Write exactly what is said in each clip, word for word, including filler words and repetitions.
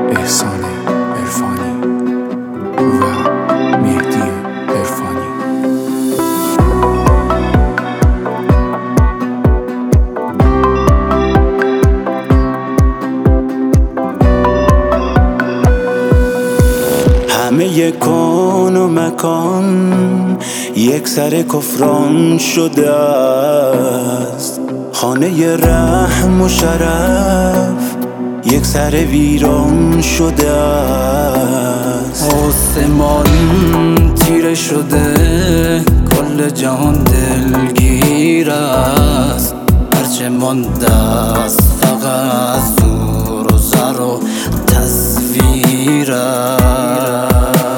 احسان عرفانی و مهدی عرفانی. همه کون و مکان یک سر کفران شده است، خانه رحم و شرف یک سر ویران شده است. آسمان تیره شده، کل جهان دلگیر است، هرچه مانده است فقط زور و زر و تصویر است.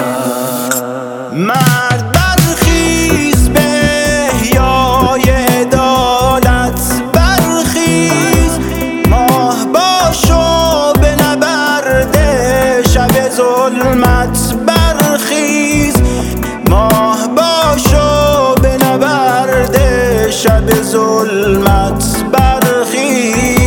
مرد برخیز به احیای عدالت، برخیز ماه باشو به نبرد شب ظلمت، برخیز ماه باشو به نبرد شب ظلمت، برخیز.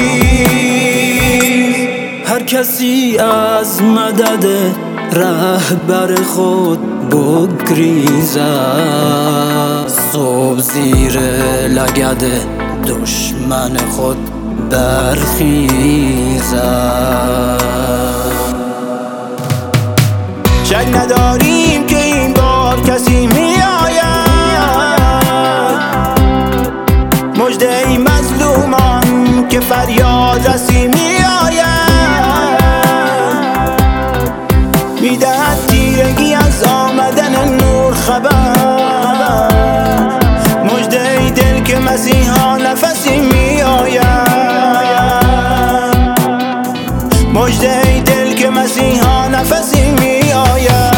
هر کسی از مدد رهبر خود بگریزد، صبح زیر لگد دشمن خود برخیزد. شک نداریم که این بار کسی می آید، مژده ای مظلومان که فریاد رسی می آید، می دهد تیرگی از آمدن نور خبر، مژده ای دل که مسیحا نفسی می آید، مژده ای دل که مسیحا نفسی می آید.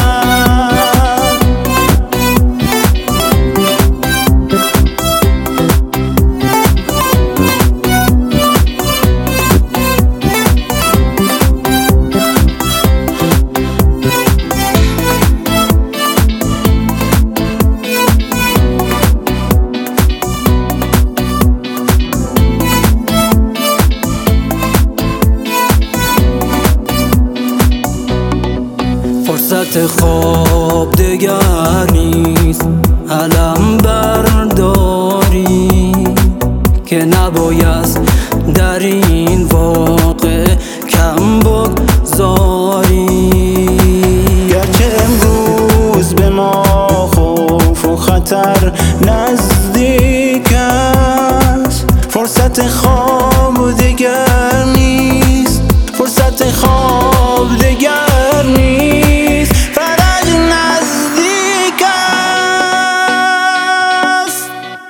فرصت خواب دگر نیست، علم برداری که نباید در این واقع کم بگذاری. گرچه امروز به ما خوف و خطر نزدیک است، فرصت خواب دگر نیست، فرصت خواب دگر نیست، فرج نزدیک است.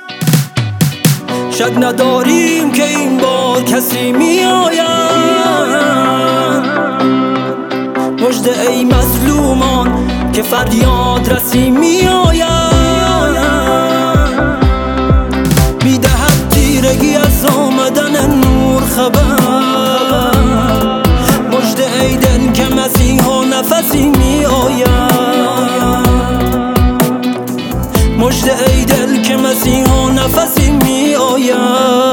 شک نداریم که این بار کسی می آید، مژده ای مظلومان که فریاد رسی می آید، می دهد تیرگی از آمدن نور خبر، مژده ای دل که مسیحا نفسی می آید، مژده ای دل که مسیحا نفسی می آید.